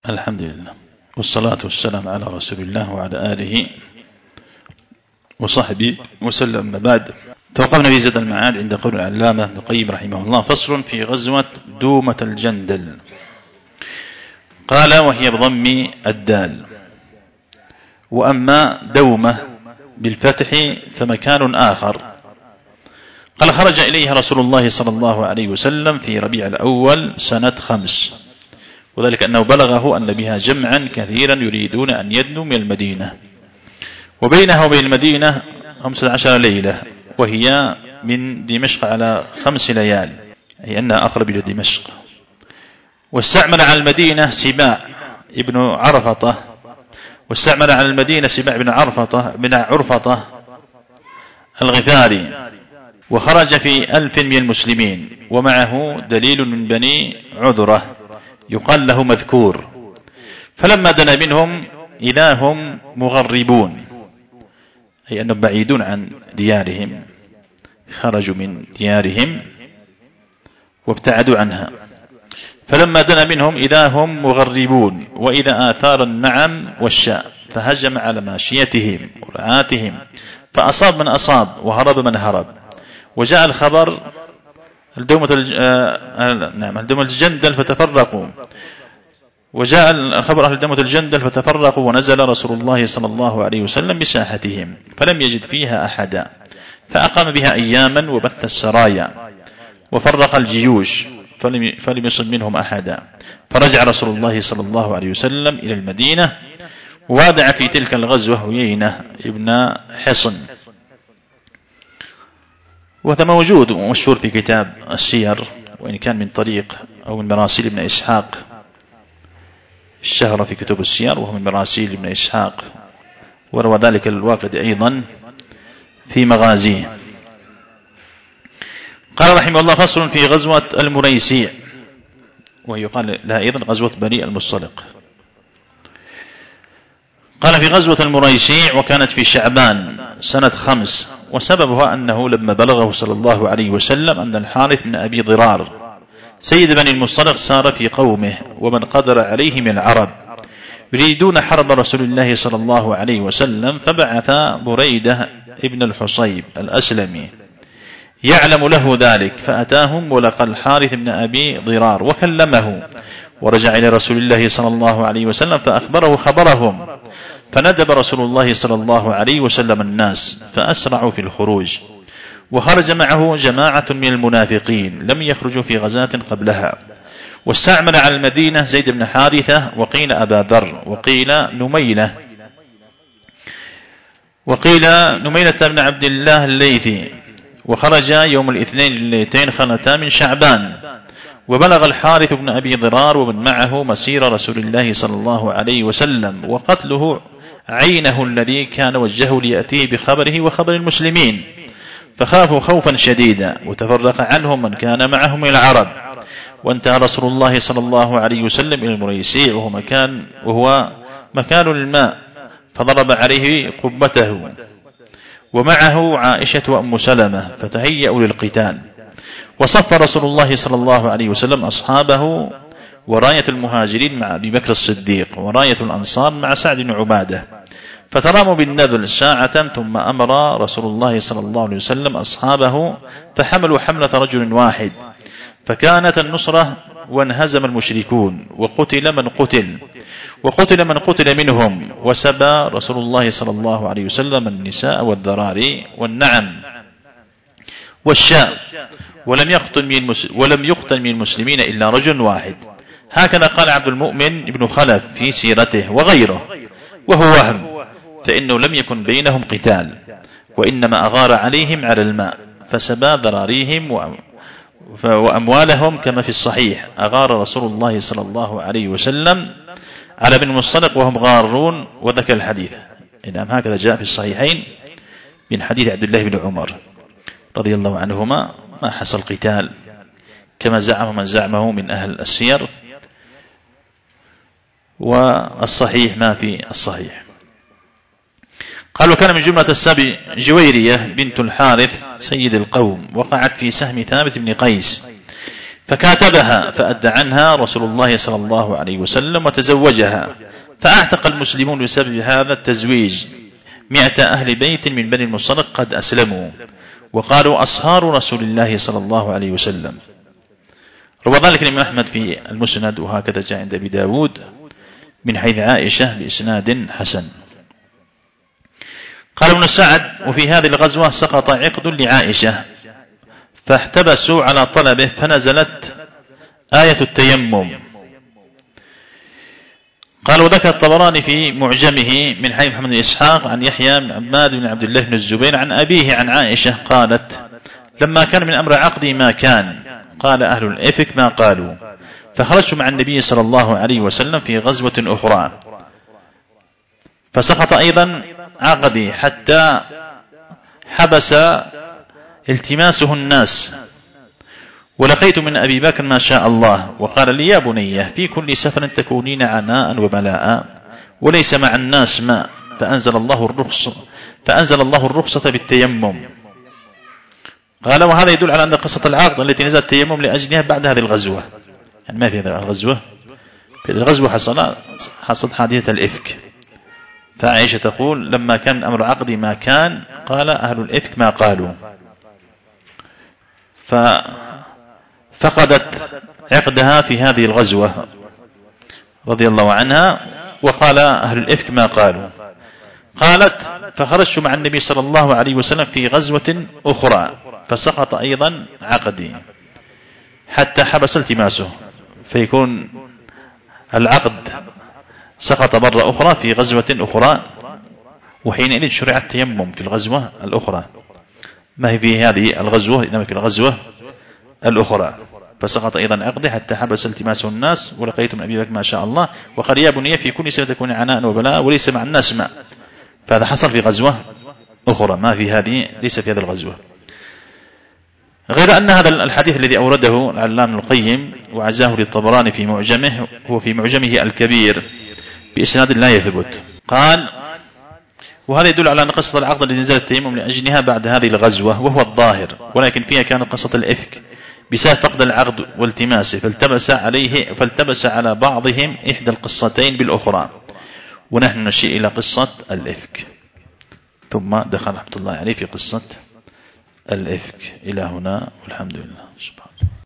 الحمد لله والصلاة والسلام على رسول الله وعلى آله وصحبه وسلم. ما بعد، توقفنا في زاد المعاد عند قول العلامة ابن القيم رحمه الله: فصل في غزوة دومة الجندل. قال: وهي بضم الدال. وأما دومة بالفتح فمكان آخر. قال: خرج إليها رسول الله صلى الله عليه وسلم في ربيع الأول سنة 5، وذلك أنه بلغه أن بها جمعا كثيرا يريدون أن يدنوا من المدينة، وبينها وبين المدينة 15 ليلة، وهي من دمشق على 5 ليال، أي أنها أقرب إلى دمشق. واستعمل على المدينة سباع ابن عرفطة، بن عرفطة الغفاري، وخرج في 1000 من المسلمين، ومعه دليل من بني عذرة يقال له مذكور. فلما دنا منهم إذا هم مغربون، أي أنهم بعيدون عن ديارهم، خرجوا من ديارهم وابتعدوا عنها. فلما دنا منهم إذا هم مغربون، وإذا آثار النعم والشاء، فهجم على ماشيتهم ورعاتهم، فأصاب من أصاب وهرب من هرب. وجاء الخبر الدومة الجندل فتفرقوا، وجاء الخبر أهل دومة الجندل فتفرقوا، ونزل رسول الله صلى الله عليه وسلم بساحتهم فلم يجد فيها أحدا، فأقام بها أياما وبث السرايا وفرق الجيوش فلم يصب منهم أحدا. فرجع رسول الله صلى الله عليه وسلم إلى المدينة، ووادع في تلك الغزوة عيينة ابن حصن، وهذا موجود ومشهور في كتاب السير، وإن كان من طريق أو من مراسيل ابن إسحاق، الشهر في كتب السير وهو من مراسيل ابن إسحاق، وروى ذلك الواقدي أيضا في مغازيه. قال رحمه الله: فصل في غزوة المريسيع، ويقال لها أيضا غزوة بني المصطلق. قال: في غزوة المريسيع، وكانت في شعبان سنة 5، وسببها أنه لما بلغه صلى الله عليه وسلم أن الحارث بن أبي ضرار سيد بني المصطلق سار في قومه ومن قدر عليه من العرب يريدون حرب رسول الله صلى الله عليه وسلم، فبعث بريدة ابن الحصيب الأسلمي يعلم له ذلك، فأتاهم ولقى الحارث بن أبي ضرار وكلمه، ورجع إلى رسول الله صلى الله عليه وسلم فأخبره خبرهم، فندب رسول الله صلى الله عليه وسلم الناس فأسرعوا في الخروج. وخرج معه جماعة من المنافقين لم يخرجوا في غزاة قبلها. واستعمل على المدينة زيد بن حارثة، وقيل أبا ذر، وقيل نميلة بن عبد الله الليثي. وخرج يوم الاثنين الليلتين خلتا من شعبان. وبلغ الحارث بن أبي ضرار ومن معه مسير رسول الله صلى الله عليه وسلم، وقتله عينه الذي كان وجهه ليأتيه بخبره وخبر المسلمين، فخافوا خوفا شديدا، وتفرق عنهم من كان معهم من العرب. وانتهى رسول الله صلى الله عليه وسلم إلى المريسيع، وهو مكان الماء، فضرب عليه قبته، ومعه عائشة وأم سلمة، فتهيأوا للقتال. وصف رسول الله صلى الله عليه وسلم أصحابه، وراية المهاجرين مع أبي بكر الصديق، وراية الأنصار مع سعد بن عبادة، فتراموا بالنبل ساعة، ثم أمر رسول الله صلى الله عليه وسلم أصحابه فحملوا حملة رجل واحد، فكانت النصرة، وانهزم المشركون، وقتل من قتل منهم. وسبى رسول الله صلى الله عليه وسلم النساء والذراري والنعم والشاء، ولم يقتل من المسلمين إلا رجل واحد. هكذا قال عبد المؤمن بن خلف في سيرته وغيره، وهو وهم، فإنه لم يكن بينهم قتال، وإنما أغار عليهم على الماء، فسبى ذراريهم وأموالهم، كما في الصحيح: أغار رسول الله صلى الله عليه وسلم على بن المصطلق وهم غارون، وذكر الحديث. إنما هكذا جاء في الصحيحين من حديث عبد الله بن عمر رضي الله عنهما: ما حصل قتال كما زعم من زعمه من أهل السير، والصحيح ما في الصحيح. قال: وكان من جملة السبي جويرية بنت الحارث سيد القوم، وقعت في سهم ثابت بن قيس فكاتبها فأدى عنها رسول الله صلى الله عليه وسلم وتزوجها، فأعتق المسلمون بسبب هذا التزويج 100 أهل بيت من بني المصطلق قد أسلموا، وقالوا أصهار رسول الله صلى الله عليه وسلم. روى ذلك الإمام أحمد في المسند، وهكذا جاء عند أبي داود من حيث عائشة بإسناد حسن. قال ابن سعد: وفي هذه الغزوة سقط عقد لعائشة فاحتبسوا على طلبه، فنزلت آية التيمم. قال: وذكر الطبراني في معجمه من حيث محمد بن إسحاق عن يحيى بن عباد بن عبد الله بن الزبير عن أبيه عن عائشة قالت: لما كان من أمر عقدي ما كان، قال أهل الإفك ما قالوا، فخرجت مع النبي صلى الله عليه وسلم في غزوة أخرى فسقط أيضا عقدي حتى حبس التماسه الناس، ولقيت من أبي بكر ما شاء الله، وقال لي: يا بني في كل سفر تكونين عناء وبلاء وليس مع الناس ماء، فأنزل الله الرخصة بالتيمم. قال: وهذا يدل على أن قصة العقد التي نزل التيمم لأجلها بعد هذه الغزوة، يعني ما في هذه الغزوة، في هذه الغزوة حصلت حادثة الإفك. فعائشة تقول: لما كان أمر عقدي ما كان، قال أهل الإفك ما قالوا، ففقدت عقدها في هذه الغزوة رضي الله عنها، وقال أهل الإفك ما قالوا. قالت: فخرجت مع النبي صلى الله عليه وسلم في غزوة أخرى فسقط أيضا عقدي حتى حبس التماسه، فيكون العقد سقط مرة أخرى في غزوة أخرى، وحينئذ شرع التيمم في الغزوة الأخرى، ما هي في هذه الغزوة إنما في الغزوة الأخرى. فسقط أيضا عقده حتى حبس التماسه الناس، ولقيت من أبي بكر ما شاء الله، وقال: يا بني في كل سنة تكون عناء وبلاء وليس مع الناس ماء. فهذا حصل في غزوة أخرى، ما في هذه، ليس في هذه الغزوة. غير أن هذا الحديث الذي أورده العلامة القيم وعزاه للطبراني في معجمه، هو في معجمه الكبير بإسناد لا يثبت. قال: وهذا يدل على أن قصة العقد الذي نزل التيمم لأجلها بعد هذه الغزوة وهو الظاهر، ولكن فيها كانت قصة الإفك بسبب فقد العقد والتماسه، فالتبس على بعضهم إحدى القصتين بالأخرى، ونحن نشيء إلى قصة الإفك. ثم دخل رحمة الله عليه في قصة الإفك. إلى هنا والحمد لله. سبحانه.